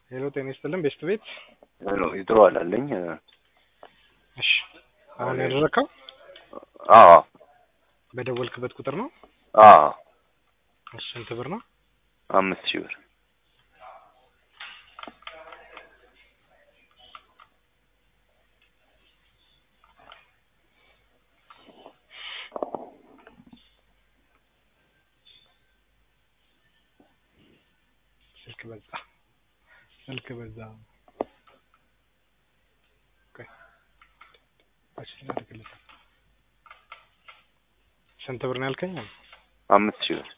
ሄሎ ጤና ይስጥልን ቤስት ቤት ነው ይጥሯል አለኝ። እሺ አሁን ያደረከው? አዎ በደወልክበት ቁጥር ነው? አዎ እሺ ስንት ብር ነው? 5000 ብር። ስልክ በዛ ኦኬ ስንት ብር ነው ያልከኝ? 5000 ብር።